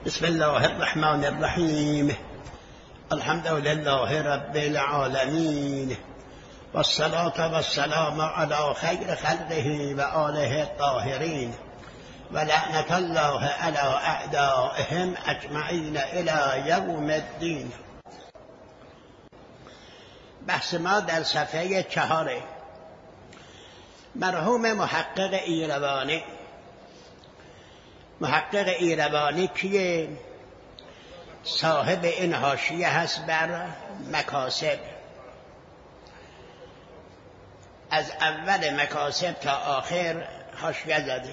بسم الله الرحمن الرحیم. الحمد لله رب العالمین والصلاة والسلام علی خیر خلقه و آله الطاهرین و لعنت الله علی اعدائهم اجمعین الی یوم الدین. بحث ما در صفحه 4. مرحوم محقق ایروانی. محقق ایروانی کیه؟ صاحب این حاشیه هست بر مکاسب. از اول مکاسب تا آخر حاشیه زده.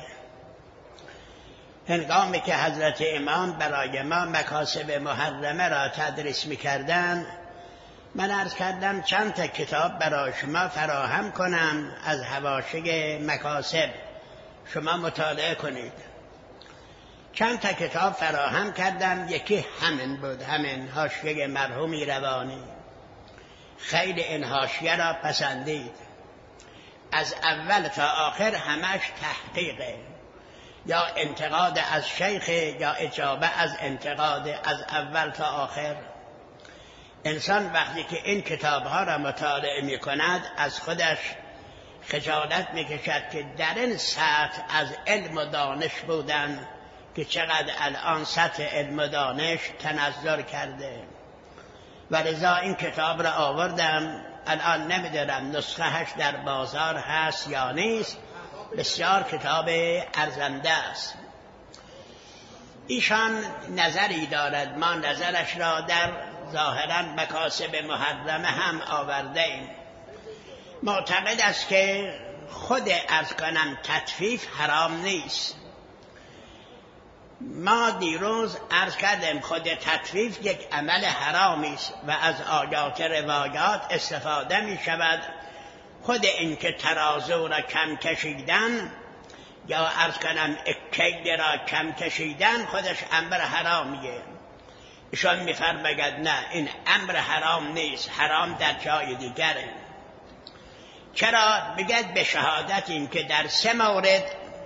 هنگامی که حضرت امام برای ما مکاسب محرمه را تدریس می‌کردند، من عرض کردم چند تا کتاب برای شما فراهم کنم از حواشی مکاسب، شما مطالعه کنید. چند تا کتاب فراهم کردم، یکی همین بود، همین حاشیه مرحوم ایروانی. خیلی این حاشیه را پسندید. از اول تا آخر همش تحقیقه، یا انتقاد از شیخ یا اجابه از انتقاد، از اول تا آخر. انسان وقتی که این کتابها را مطالعه می کند از خودش خجالت می کشد که در این سطح از علم و دانش بودن که چقدر الان سطح علم و دانش تنزل کرده. و لذا این کتاب را آوردم. الان نمیدونم نسخهش در بازار هست یا نیست. بسیار کتاب ارزنده است. ایشان نظری دارد، ما نظرش را در ظاهرا مکاسب محرمه هم آورده ایم. معتقد است که خود عرض کنم تطفیف حرام نیست. ما دیروز عرض کردیم خود تطفیف یک عمل حرامی است و از آیات روایات استفاده می شود. خود این که ترازو را کم کشیدن یا عرض کنم کیل را کم کشیدن خودش امر حرامیه. ایشان می‌فرماید نه، این امر حرام نیست، حرام در جای دیگره. چرا؟ بگید به شهادت این که در 3 مورد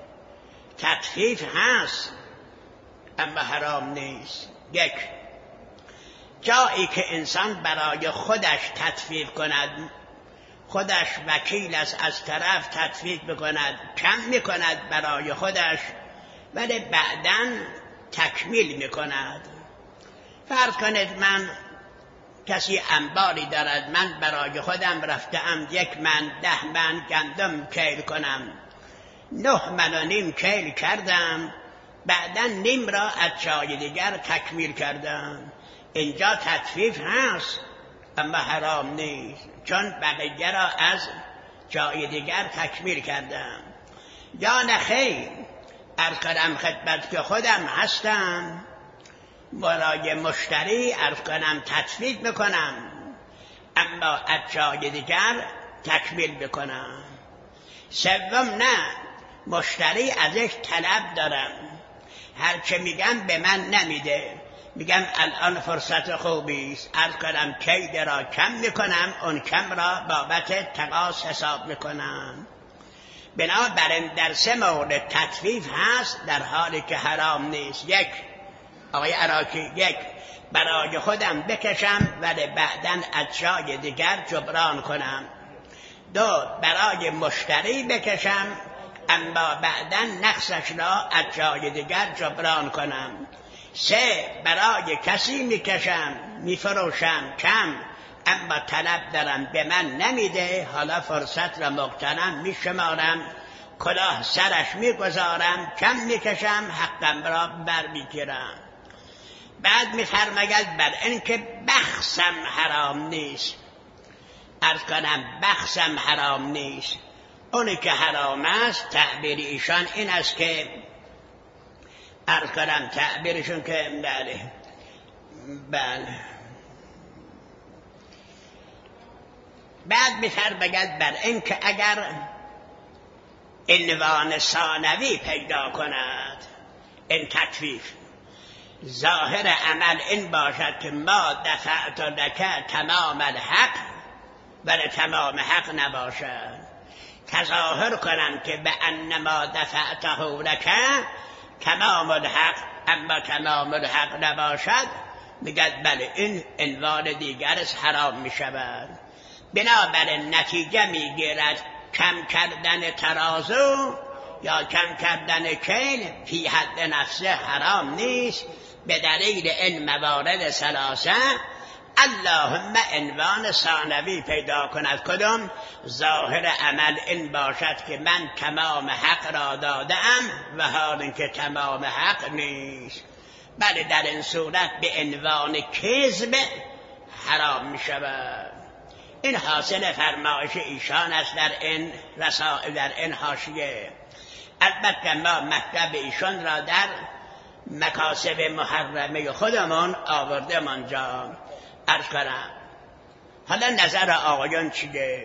تطفیف هست اما حرام نیست. 1، جایی که انسان برای خودش تطفیف کند، خودش وکیل است، از طرف تطفیف بکند، کم میکند برای خودش ولی بعداً تکمیل میکند. فرض کنید من کسی انباری دارد، من برای خودم رفتم 1 من 10 من گندم کیل کنم، 9.5 من کیل کردم، بعدا نیم را از جای دیگر تکمیل کردم. اینجا تطفیف هست اما حرام نیست، چون بقیه را از جای دیگر تکمیل کردم. یا نخیر، عرض کنم خدمت که خودم هستم، برای مشتری عرض کنم تطفیف بکنم اما از جای دیگر تکمیل بکنم. 3، نه، مشتری ازش طلب دارم، هرچه میگم به من نمیده، میگم الان فرصت خوبی است، عرض کنم کیل را کم میکنم، اون کم را بابت تقاص حساب میکنم. بنابراین در 3 مورد تطفیف هست در حالی که حرام نیست. 1، آقای عراقی، 1 برای خودم بکشم ولی بعداً از جای دیگر جبران کنم. 2 برای مشتری بکشم اما بعداً نقصش را از جای دیگر جبران کنم. 3 برای کسی میکشم، میفروشم کم اما طلب دارم به من نمیده، حالا فرصت را مغتنم میشمارم، کلاه سرش میگذارم، کم میکشم، حقم را برمیگیرم. بعد میفرماید بر این که بخسم حرام نیست، عرض کنم بخسم حرام نیست. اونی که حرام است تعبیر ایشان این است که عرض کنم تعبیرشون که بله بعد میفرماید بر این که اگر عنوان ثانوی پیدا کند این تطفیف، ظاهر عمل این باشد که ما دفعت لک تمام الحق ولی تمام حق نباشد، تظاهر کنم که به انما دفعته لک تمام الحق اما تمام الحق نباشد، میگد بله این عنوان دیگر از حرام میشود. بنابراین نتیجه میگیرد کم کردن ترازو یا کم کردن کیل فی حد نفسه حرام نیست، به دلیل این موارد ثلاثه. اللهم عنوان ثانوی پیدا کند. کدام؟ ظاهر عمل این باشد که من تمام حق را دادم و حال اینکه تمام حق نیست. بله در این صورت به عنوان کذب حرام می شود. این حاصل فرمایش ایشان است در این رسائل، در این حاشیه. البته ما مطلب ایشان را در مکاسب محرمه خودمان آورده منجا عرض کنم. حالا نظر آقایان چیه؟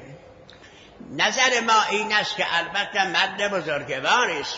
نظر ما این است که البته مرد بزرگواری است،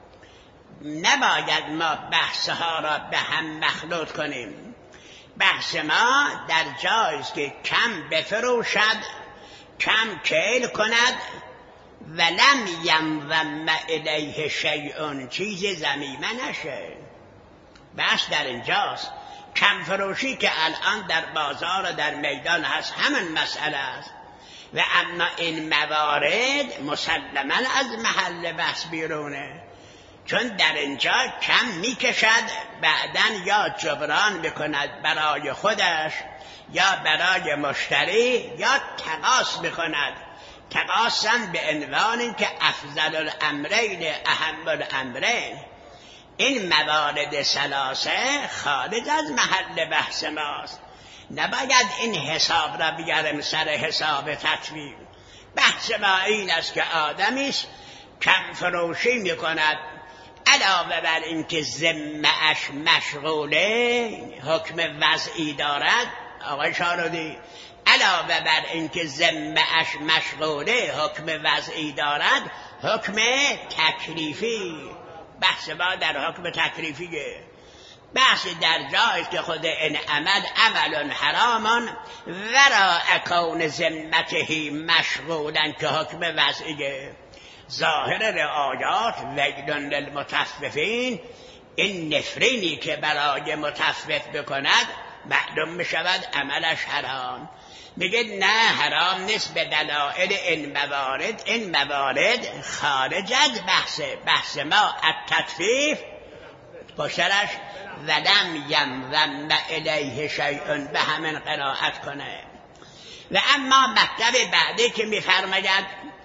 نباید ما بحثها را به هم مخلوط کنیم. بحث ما در جایی است که کم بفروشد، کم کیل کند، ولم ینضم الیه شیء، چیز ضمیمه نشه. بحث در اینجاست. کم فروشی که الان در بازار و در میدان هست همین مسئله است، و اما این موارد مسلما از محل بحث بیرونه، چون در اینجا کم میکشد، بعدن یا جبران میکند برای خودش یا برای مشتری، یا تقاس میکند. تقاسن به عنوان که افضل الامرین اهم الامرین. این موارد ثلاثه خارج از محل بحث ماست. نباید این حساب را بیارم سر حساب تطبیق. بحث ما این است که آدمی است کم فروشی میکند، علاوه بر اینکه ذمه‌اش مشغوله، حکم وضعی دارد. آقای شارودی، علاوه بر اینکه ذمه‌اش مشغوله، حکم وضعی دارد، حکم تکلیفی. بحث ما در حکم تکلیفیه. بحث در جایی که خود این عمل حرامان وراء کون ذمته مشغولا که حکم وضعیه. ظاهر رعایات ویل للمطففین، این نفرینی که برای مطفف بکند معلوم می شود عملش حرام. میگه نه حرام نیست به دلائل این موارد. این موارد خارج از بحث ما التطفیف باشرش ولم ینضم الیه شیء، به همین قرائت کنه. و اما مطلب بعدی که میفرماید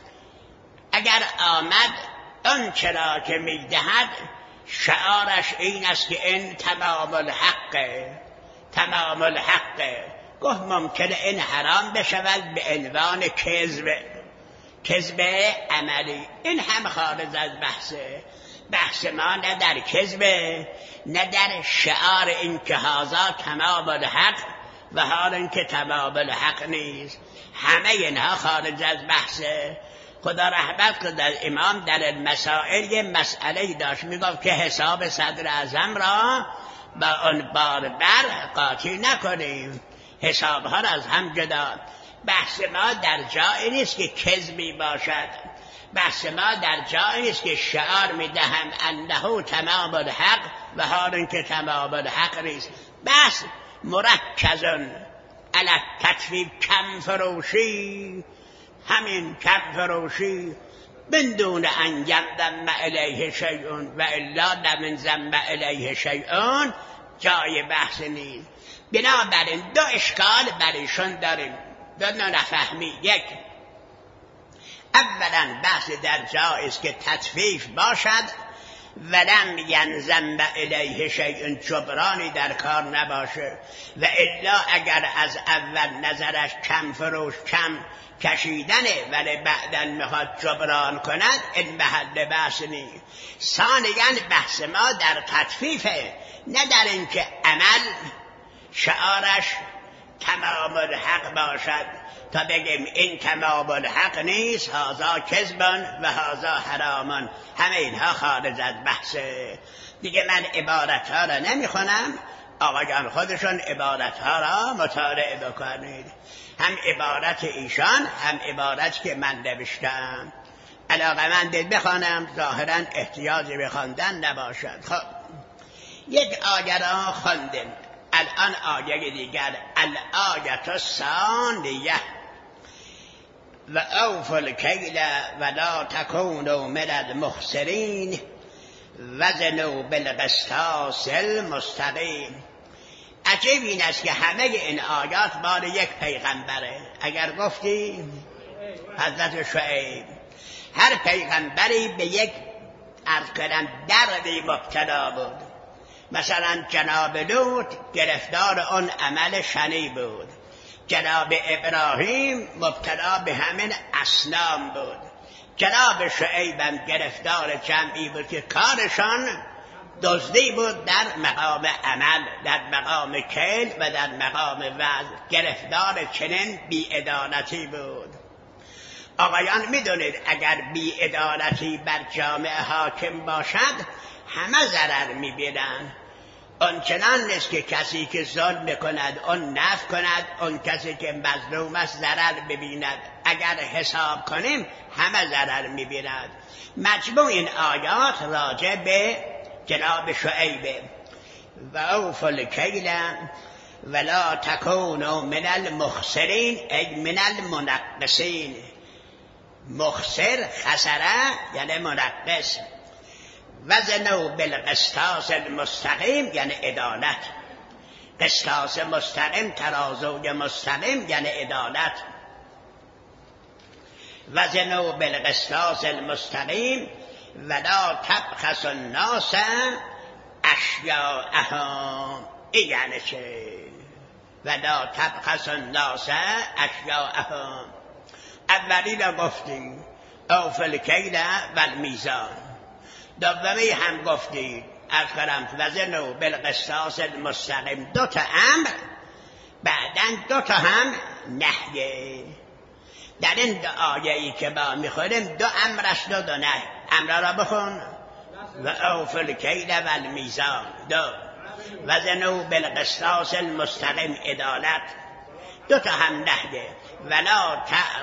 اگر آمد اون چرا که میدهد شعارش این است که این تمام الحقه، تمام الحقه. گفت ممکنه این حرام بشود به عنوان کذب عملی. این هم خارج از بحث ما. نه در کذب، نه در شعار این که هذا تمام الحق و حال این که تمام الحق نیست. همه اینها خارج از بحثه. خدا رحمت کند در امام در المسائل یه مسئله داشت، میگفت که حساب صدر اعظم را با اون باربر قاطی نکنیم، حسابها را از هم جدا. بحث ما در جایی نیست که کذبی باشد. بحث ما در جایی نیست که شعار میدهم انه تمام الحق و حال این که تمام الحق نیست. بحث مرکزن علی التطفیف، کم فروشی، همین کم فروشی بدون ان ینضم الیه شیء و الا لم ینضم الیه شیء جای بحث نیست. بنابراین دو اشکال برایشون داریم، دو نفهمی. یک، اولا بحث در جایی است که تطفیف باشد ولم ینضم الیه شیء، جبرانی در کار نباشه، و الا اگر از اول نظرش کم فروش، کم کشیدنه ولی بعداً میخواد جبران کند، این محل بحث نیست. ثانیاً بحث ما در تطفیفه، نه در اینکه عمل شعارش تمام الحق باشد تا بگیم این تمام الحق نیست، هذا کذبان و هذا حرامان. همه اینها خارج از بحثه. دیگه من عبارتها را نمیخونم، آقایان خودشون عبارتها را مطالعه بکنید. هم عبارت ایشان هم عبارت که من نوشتم. علاقه من دید بخوانم، ظاهرا احتیاجی به خواندن نباشد. خب یک آیه را خواندیم، الان آیه دیگر، الآیه الثانیه و اوفوا الکیل ولا تکونوا من المخسرین وزنوا بالقسطاس المستقیم. عجیب این است که همه این آیات مال یک پیغمبره. اگر گفتی حضرت شعیب، هر پیغمبری به یک دردی مبتلا بود. مثلا جناب لوط گرفتار آن عمل شنی بود، جناب ابراهیم مبتلا به همین اصنام بود، جناب شعیبم گرفتار جمعی بود که کارشان دزدی بود در مقام عمل، در مقام کیل و در مقام وزن، گرفتار چنین بی‌عدالتی بود. آقایان میدونید اگر بی‌عدالتی بر جامعه حاکم باشد همه ضرر میبینند. آن چنان نیست که کسی که ظلم کند آن نفع کند، آن کسی که مظلوم است ضرر ببیند. اگر حساب کنیم همه ضرر میبیند. مجموع این آیات راجع به جناب شعیب و اوفوا الکیل ولا تکونوا من المخسرین ای من المنقصین. مخسر خسره یعنی منقص، وزنوا بالقسطاس المستقیم یعنی عدالت. قسطاس مستقیم، ترازوی مستقیم یعنی عدالت. وزنوا بالقسطاس المستقیم ولا تبخسوا الناس اشیاءهم. این یعنی چه؟ ولا تبخسوا الناس اشیاءهم. اولی را گفتیم اوفوا الکیل والمیزان، دومی هم گفتید از کرم وزنوا بالقسطاس المستقیم. دو تا امر بعدن دو تا هم نهیه. در این دو آیه‌ای که با میخوریم دو امر است و دو نهی. امر را بخون و اوفوا الکیل والمیزان، دو وزنوا بالقسطاس المستقیم عدالت، دو تا هم نهیه. ولا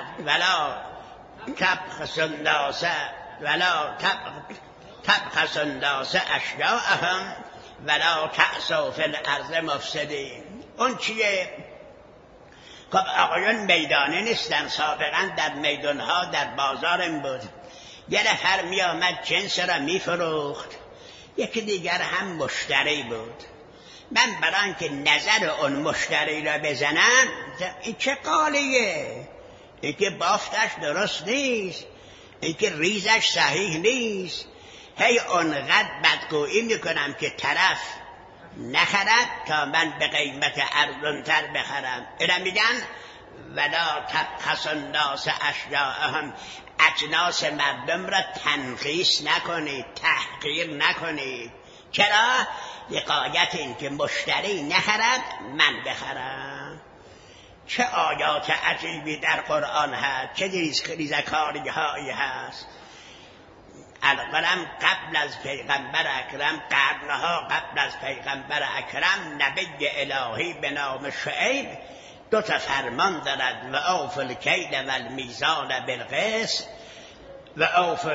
تبخسوا الناس ولا تبخسوا الناس اشیاءهم ولا تعثوا فی الارض مفسدین. اون چیه؟ خب آقایان میدانه نیستن. سابقا در میدانها در بازار بود، یه نفر می آمد جنس را می فروخت، یکی دیگر هم مشتری بود. من برای که نظر اون مشتری را بزنم، این چه قالیه، این که بافتش درست نیست، این که ریزش صحیح نیست، هی اونقدر بدگویی میکنم که طرف نخرد تا من به قیمت ارزان‌تر بخرم. اینا میگن ولا تبخسوا الناس اشیاءهم. اجناس مردم را تنقیص نکنید، تحقیر نکنید. چرا؟ وقایت این که مشتری نخرد من بخرم. چه آیات عجیبی در قرآن هست، چه ریزکاری هایی هست. القرآن قبل از پیغمبر اکرم، قرنها قبل از پیغمبر اکرم، نبی الهی به نام شعیب دو تا فرمان دارد و اوفوا الکیل والمیزان بالقسط و اوفوا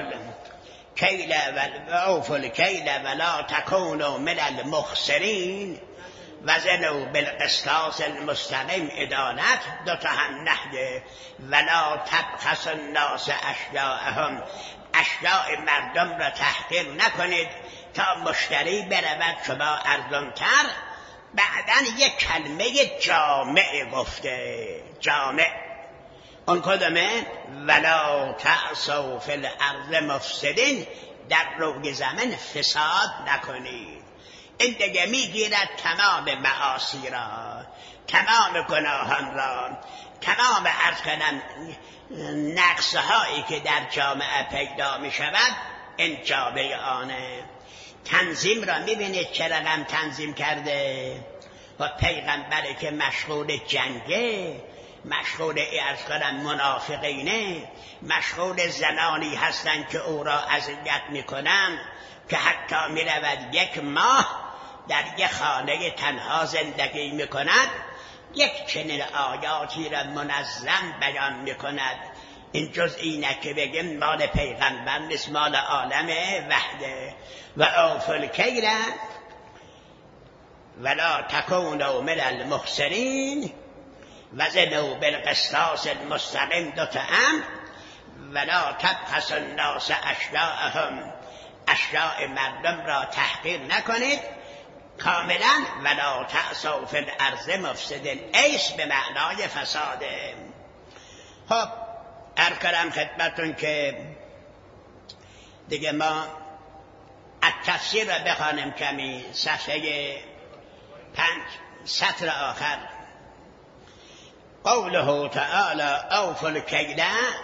الکیل ولا تکونوا من المخسرین وزنوا بالقسطاس المستقیم عدالت، دو تا هم نهی. ولا تبخسوا الناس اشیاءهم. اشیاء مردم را تحقیر نکنید تا مشتری برود شما ارزان‌تر. بعدن یک کلمه جامع گفته، جامع. اون کدومه؟ ولا تعثوا فی الارض مفسدین. در روی زمین فساد نکنید. این دیگه میگیرد تمام معاصی را، تمام گناهان را، تمام عرض کنم نقصهایی که در جامعه پیدا می شود. این جامعه آنه. تنظیم را میبینید چه رقم تنظیم کرده. و پیغمبری که مشغول جنگه، مشغول عرض کنم منافقینه، مشغول زنانی هستند که او را اذیت میکنند، که حتی میرود یک ماه در یک خانه تنها زندگی میکند. یک چنین آیاتی را منظم بیان میکند. این جز اینه که بگیم مال پیغمبر نیست، مال عالم وحده. و اوفوا الکیل ولا تکونوا من المخسرین وزنوا بالقسطاس المستقیم، دوتا امر. ولا تبخسوا الناس اشیاءهم، اشیاء مردم را تحقیر نکنید کاملا. ولا تعثوا فی الارض مفسدین، ایش به معنای فساده. خب عرض کردم خدمتتون که دیگه ما التفسیر را بخوانیم کمی. صفحه 5 سطر آخر قوله تعالی اوفوا الکیل،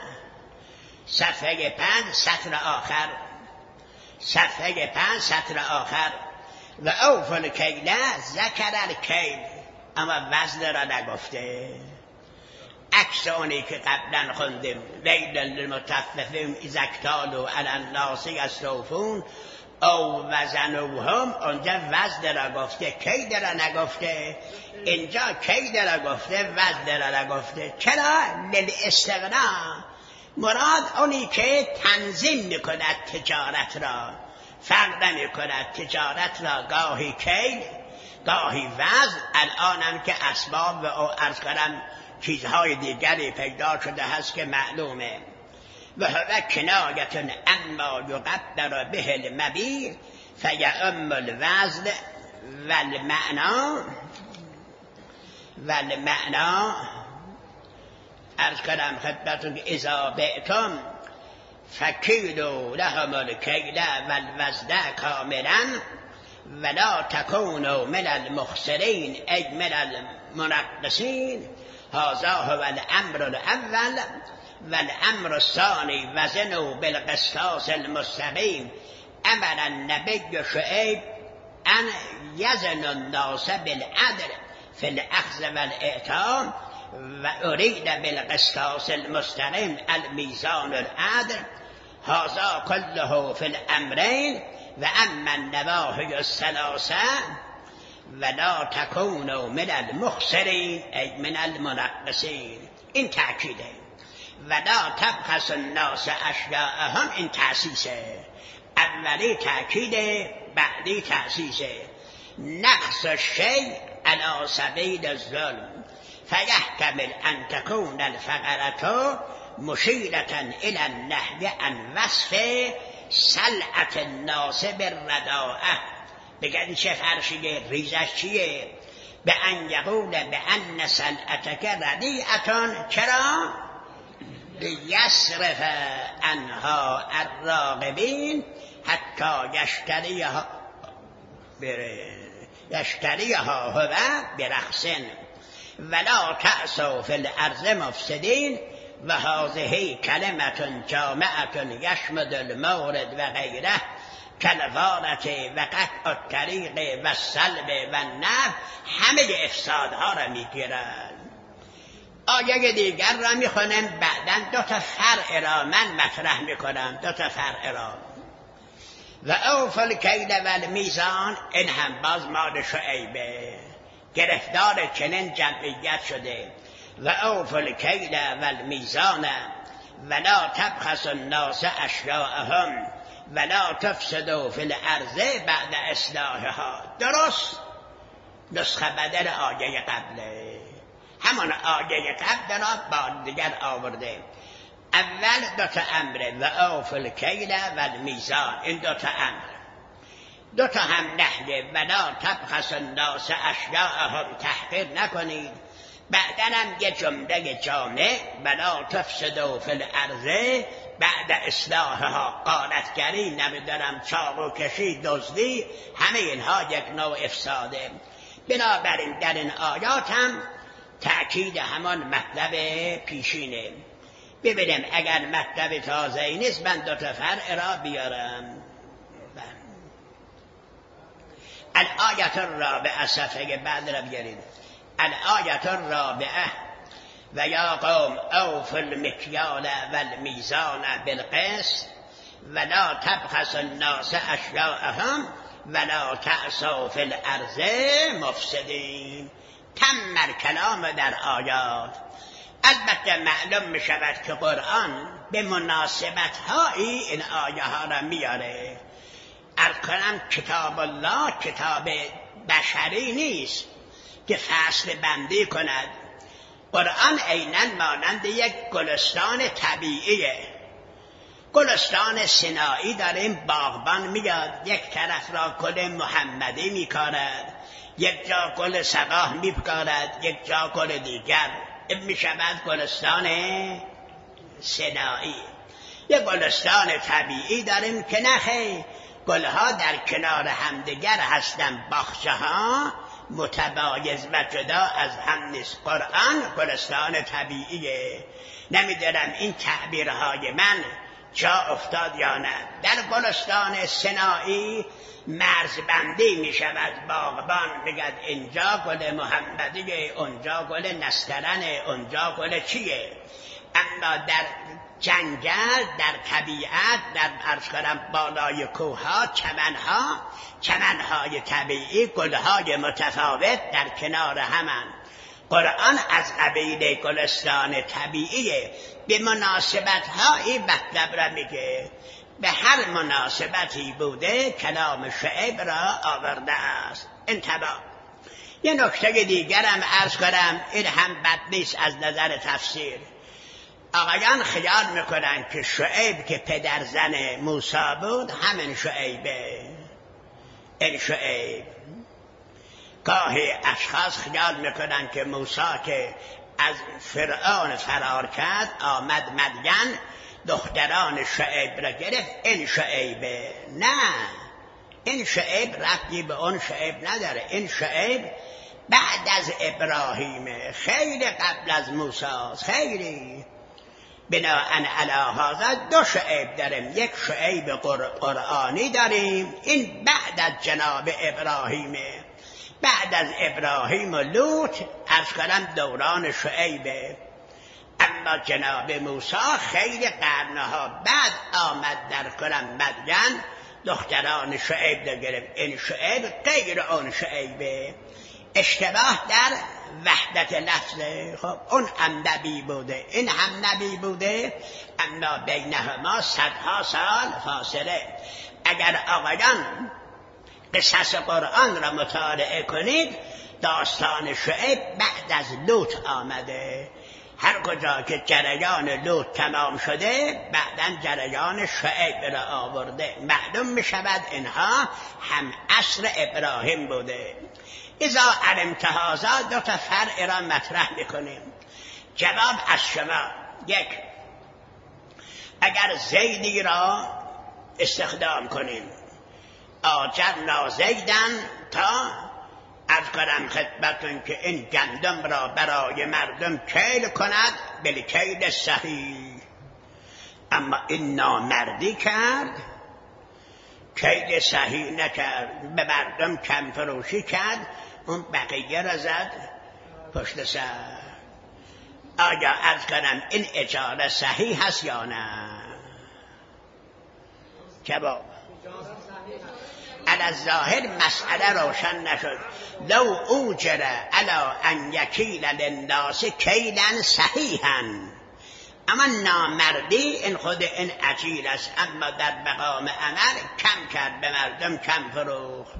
صفحه 5 سطر آخر، صفحه 5 سطر آخر. و اوفوا الکیل ذکر الکیل، اما وزن را نگفته. عکس اونی که قبلا خوندیم ویل للمطففین اذا اکتالوا علی الناس یستوفون او وزنوهم، اونجا وزن را گفته، کید را نگفته. اینجا کید را گفته، وزن را نگفته. چرا؟ للاستغنا، مراد اونی که تنظیم میکند تجارت را، فرق نمیکند تجارت را گاهی کید گاهی وزن. الان هم که اسباب و عرض کردم چیزهای دیگری پیدا شده هست که معلومه. و هو کنایت اما یقدر به المبیع فیعم الوزن والمعنا عرض کردم خدمتون که اذا بعتم فکیلوا لهم الکیل والوزن کاملا ولا تکونوا من المخسرین ای من المنقصین. هذا هو الامر الاول. والامر الثانی وزنوا بالقسطاس المستقیم. امر النبی شعیب ان یزن الناس بالعدل فی الاخذ والاعطاء و ارید بالقسطاس المستقیم المیزان العدل. هذا كله في الامرین. و اما النواهی الثلاثه ولا تکونوا من المخسرین ای من المنقصین. این تأکیده. ولا تبخسوا الناس اشیاءهم، این تأسیسه. اولی تأکیده، بعدی تأسیسه. نقص الشیء علی سبیل الظلم فیحتمل ان تكون الفقرة مشیرة الی النهی عن وصف سلعة الناس بالرداءة. بگن چه فرشیه ریزش چیه؟ به ان یقول به ان سلعتک ردیعة. چرا؟ لیصرف عنها الراغبین حتی یشتریها هو برخص. ولا تعثوا فی الارض مفسدین. و هذه کلمة جامعة یشمل المورد و غیره کالغارة و قطع الطریق و السلب و النهب، همه افسادها را میگیرند. آیه دیگر را میخونم، بعدا دو تا فرع را من مطرح میکنم، دو تا فرع را. و اوفوا الکیل و المیزان، این هم باز مال شعیبه، گرفتار چنین جمعیت شده. و اوفوا الکیل و المیزان ولا تبخسوا الناس اشیاءهم ولا تفسدوا فی الارض بعد اصلاحها. درست نسخه بدل آیه قبله، همان آیه قبل را با دیگر آورده. اول دو تا امره، و اوفوا الکیل و المیزان، این دو تا امر، دو تا هم نهیه. ولا تبخسوا الناس اشیاءهم، تحقیر نکنید. بعدن هم یه جمله جامع، ولا تفسدوا فی الارض بعد اصلاحها، غارتگری، نمیدونم چاقو کشی، دزدی، همه اینها یک نوع افساده. بنابراین در این آیات هم تأکید همان مطلب پیشینه. ببینیم اگر مطلب تازه نیست من دو تا فرع را بیارم. الآیت الرابعه، صفحه بعد را بیارید. الآیت الرابعه و یا قوم اوفوا المکیال و المیزان بالقسط ولا تبخسوا الناس اشیاءهم ولا تعثوا فی الارض مفسدین. تم الکلام در آیات. البته معلوم می شود که قرآن به مناسبت هایی این آیه ها را میاره. ارز کنم کتاب الله کتاب بشری نیست که فصل بندی کند. قرآن عیناً مانند یک گلستان طبیعیه. گلستان سینایی داریم، باغبان میاد یک طرف را گل محمدی میکارد، یک جا گل صباح میکارد، یک جا گل دیگر، میشود گلستان سینایی. یک گلستان طبیعی داریم که نخیر، گلها در کنار همدیگر هستند، باغچه ها متباعد و جدا از هم نیست. قرآن گلستان طبیعیه. نمیدونم این تعبیرهای من جا افتاد یا نه. در گلستان سینایی مرزبندی می شود، باغبان میگد اینجا گل محمدیه، اونجا گل نسترنه، اونجا گل چیه. اما در جنگل، در طبیعت، در عرض کنم بالای کوهها، چمنهای طبیعی، گلهای متفاوت در کنار همان. قرآن از قبیل گلستان طبیعیه. به مناسبت‌ها این مطلب را میگه، به هر مناسبتی بوده کلام شعیب را آورده است. انتباه. یه نکته دیگرم عرض کنم، این هم بد نیست از نظر تفسیر. آقایان خیال میکنن که شعیب که پدر زن موسی بود همین شعیبه. این شعیب. گاهی اشخاص خیال میکنن که موسی که از فرعون فرار کرد آمد مدین، دختران شعیب را گرفت، این شعیبه. نه، این شعیب ربطی به اون شعیب نداره. این شعیب بعد از ابراهیم، خیلی قبل از موسی، خیلی. بناءً علی هذا دو شعیب داریم، یک شعیب قرآنی داریم، این بعد از جناب ابراهیمه. بعد از ابراهیم و لوط عرض کنم دوران شعیبه. اما جناب موسی خیلی قرنها بعد آمد در کنم مدین، دختران شعیب را گرفت. این شعیب غیر اون شعیبه. اشتباه در وحدت لفظه. خب اون هم نبی بوده، این هم نبی بوده، اما بینهما صدها سال فاصله. اگر آقایان قصص قرآن را مطالعه کنید، داستان شعیب بعد از لوط آمده. هر کجا که جریان لوط تمام شده بعداً جریان شعیب را آورده. معلوم می شود اینها هم عصر ابراهیم بوده. اذا علمت هذا دو تا فرع را مطرح میکنیم. جواب از شما: یک، اگر زیدی را استخدام کنیم، آجرنا زیدن تا عرض کنم خدمتون که این گندم را برای مردم کیل کند بالکیل صحیح، اما این نامردی کرد، کیل صحیح نکرد، به مردم کم فروشی کرد، اون بقیه را زد پشت سر. آیا عرض کنم این اجاره صحیح هست یا نه؟ جواب: علی الظاهر مسئله روشن نشد. لو اوجر علی ان یکیل للناس کیلا صحیحا، اما نامردی این خود این عجیل است، اما در مقام عمل کم کرد، به مردم کم فروخت.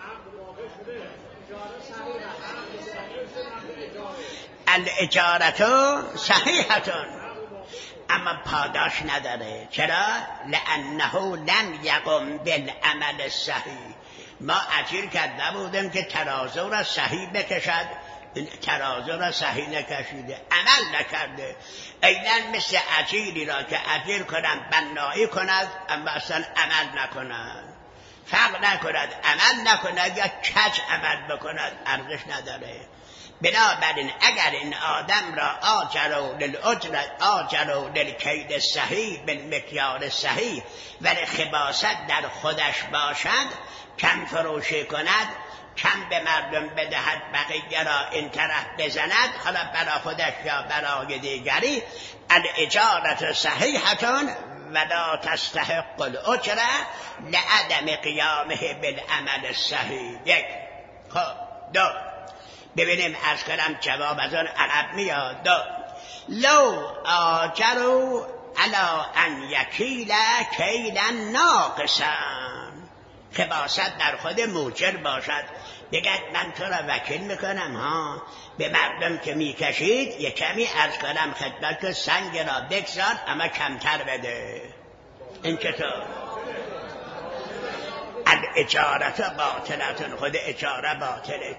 الاجارتو صحیحتون، اما پاداش نداره. چرا؟ لانه لم یقم بالعمل الصحیح. ما اجیر کرده بودیم که ترازو را صحیح بکشد، ترازو را صحیح نکشیده، عمل نکرده. اینا مثل اجیری را که اجیر کنند بنایی کند اما اصلا عمل نکند، فرق نکند عمل نکند یا کج عمل بکند، ارزش نداره. بنابراین اگر این آدم را آجروا للأجرة آجروا للکیل صحیح بالمکیال صحیح، ولی خباثت در خودش باشد، کم فروشی کند، کم به مردم بدهد، بقیه را این طرف بزند، حالا برای خودش یا برای دیگری، الاجارة صحیحتون ولا تستحق الاجره لعدم قیامه بالعمل الصحیح. یک. خب دو، ببینیم عرض کنم جواب از اون عرب میاد. دو، لو آجروا علی ان یکیل کیلا ناقصا، خباثت در خود موجر باشد، بگه من تو را وکیل میکنم ها به مردم که میکشید یک کمی عرض کنم خدمت سنگ را بگذار اما کمتر بده. این چطور؟ الاجارت باطلتون، خود اجاره باطله.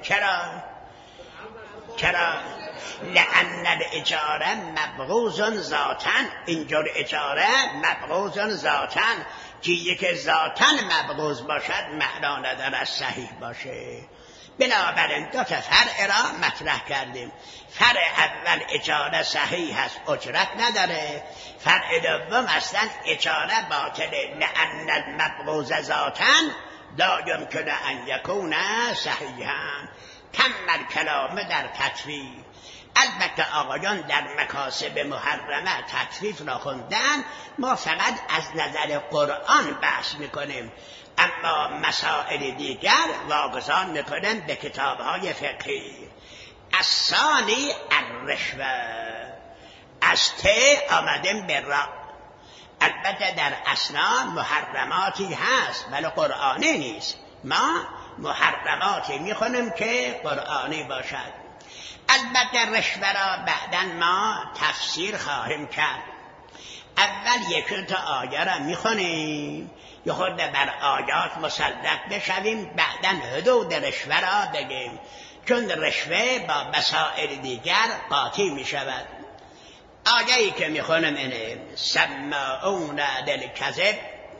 چرا؟ لأن الاجاره مبغوض ذاتاً، اینجور اجاره مبغوض ذاتاً، چیزی که ذاتاً مبغوض باشد معنا ندارد صحیح باشه. بنابراین دو تا فرع را مطرح کردیم. فرع اول اجاره صحیح هست، اجرت نداره. فرع دوم اصلا اجاره باطله، لأن المبغوض ذاتاً لا يمكن ان يكون صحیحا. تم الکلام در تطریف. البته آقایان در مکاسب محرمه تطریف را خوندن، ما فقط از نظر قرآن بحث میکنیم، اما مسائل دیگر واگذار میکنیم به کتابهای فقهی. الثانی الرشوه، از ته آمدیم به را. البته در اسنا محرماتی هست ولی قرآنی نیست. ما محرماتی میخونیم که قرآنی باشد. البته رشوه را بعداً ما تفسیر خواهیم کرد. اول یک تا آیه را میخونیم، یه خود بر آیات مسلط بشویم، بعداً حدود رشوه را بگیم، چون رشوه با مسائل دیگر قاطی میشود. آیه‌ای که میخونم اینه: سماعون للکذب،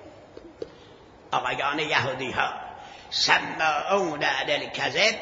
آقایان یهودی ها، سماعون للکذب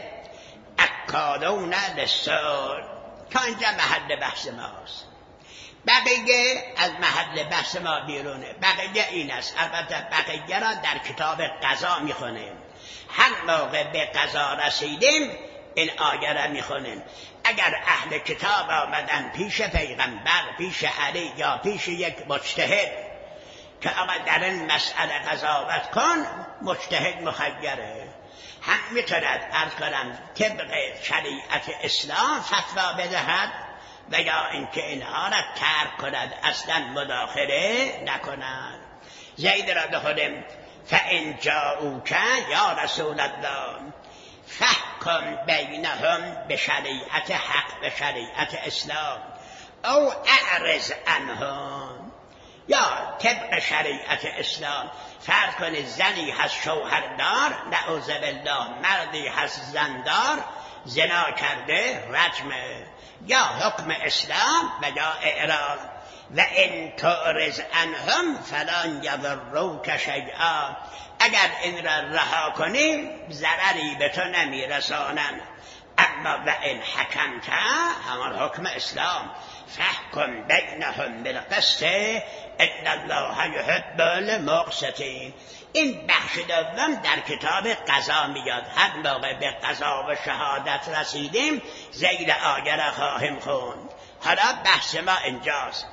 اکالون للسحت. تا اینجا محل بحث ماست. بقیه از محل بحث ما بیرونه. بقیه این است. البته بقیه را در کتاب قضا میخونیم. هر موقع به قضا رسیدیم این آیه را میخونیم. اگر اهل کتاب آمدن پیش پیغمبر، پیش علی یا پیش یک مجتهد که آقا در این مسئله قضاوت کن، مجتهد مخیره، هم میتوند عرض کنم طبق شریعت اسلام فتوا بدهد و یا اینکه اینها را ترک کند، اصلا مداخله نکند. زید را بخونیم: فإن جاءوک یا رسول الله فحکم بینهم به شریعت حق، به شریعت اسلام، او اعرض عنهم. یا طبق شریعت اسلام فرض کنید زنی هست شوهردار، نعوذ بالله مردی هست زندار، زنا کرده، رجمه. یا حکم اسلام و یا اعراض. و ان تعرض عنهم فلن یضروک شیئا، اگر این را رها کنی ضرری به تو نمیرسانند. اما و این حکمت، همان حکم اسلام، فحکم بینهم بالقسط ان الله یحب المقسطین. این بخش دوم در کتاب قضا میاد. هر موقع به قضا و شهادت رسیدیم زیر آیه را خواهیم خوند. حالا بحث ما اینجاست.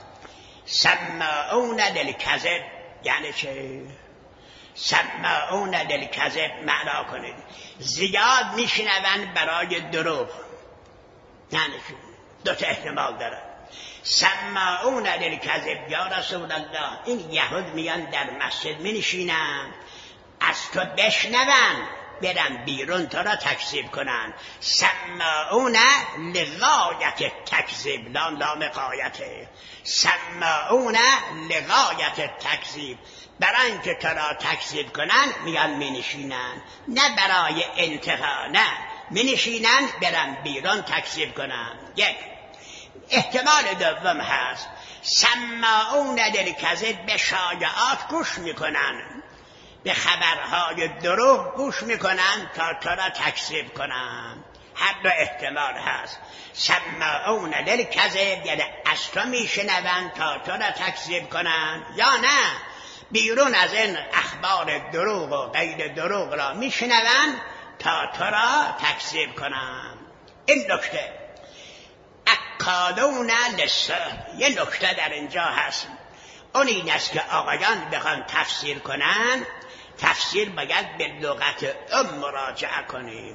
سماعون للکذب یعنی چه؟ سماعون للکذب معنا کنید زیاد میشنوند برای دروغ. یعنی چه؟ دو تا احتمال داره. سماعون للکذب یا رسول الله، این یهود میان در مسجد مینشینن، از تو بشنون برن بیرون تو را تکذیب کنن. سماعون لغایت تکذیب، لام غایته، سماعون لغایت تکذیب، برای اینکه تو را تکذیب کنن میان مینشینن، نه برای انتها، نه مینشینن برن بیرون تکذیب کنن. یک احتمال دوم هست سماعون للکذب، به شایعات گوش میکنن، به خبرهای دروغ گوش میکنن تا تو را تکذیب کنن. هر دو احتمال هست. سماعون للکذب یعنی از تو میشنون تا تو را تکذیب کنن، یا نه بیرون از این اخبار دروغ و غیر دروغ را میشنون تا تو را تکذیب کنن. این نکته. اکالون للسحت، یه نکته در اینجا هست. اون این است که آقایان بخوان تفسیر کنن، تفسیر باید به لغت مراجعه کنیم.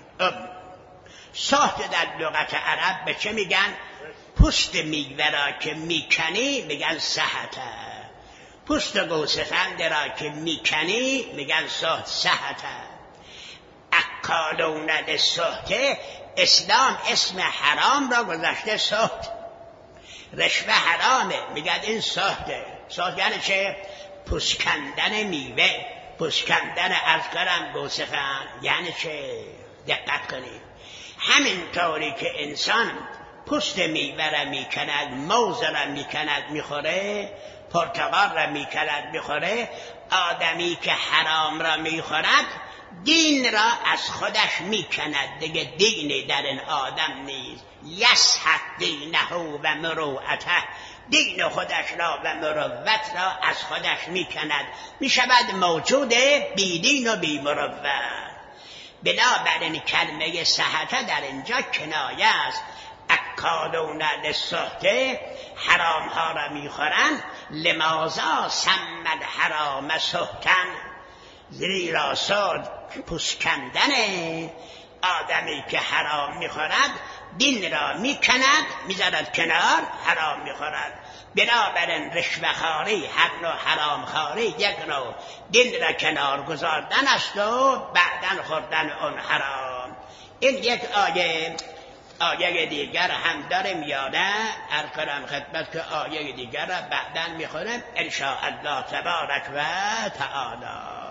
سحت در لغت عرب به چه میگن؟ پوست میوه را که میکنی میگن سحته، پوست گوسفند را که میکنی میگن سحت. اکالون للسحت، اسلام اسم حرام را گذاشته سحت. رشوه حرامه، میگن این سحته. سحت یعنی چه؟ پوسکندن میوه، پوسکندن از گرم گوسفند. یعنی چه؟ دقت کنید. همینطوری که انسان پوست میوه را میکند، موز را میکند میخوره، پرتقال را میکند میخوره، آدمی که حرام را میخورد دین را از خودش میکند. دیگه دینی در این آدم نیست. یسحق دینه و مروءته، دین خودش را و مروت را از خودش میکند، میشود موجود بیدین و بی مروت. بنابراین کلمه سحته در اینجا کنایه است. اکالون للسحت، حرام ها را میخورند. لماذا سمى الحرام سحتا، زیرا سحت پوسکندن. آدمی که حرام میخورد دین را میکند، میذارد کنار، حرام میخورد. بنابراین رشوه‌خواری، هر نوع حرامخواری یک نوع دین را کنار گذاردن است و بعداً خوردن اون حرام. این یک آیه دیگر هم داره میاره. عرض کنم خدمت که آیه دیگر را بعداً میخونم ان شاء الله تبارک و تعالی.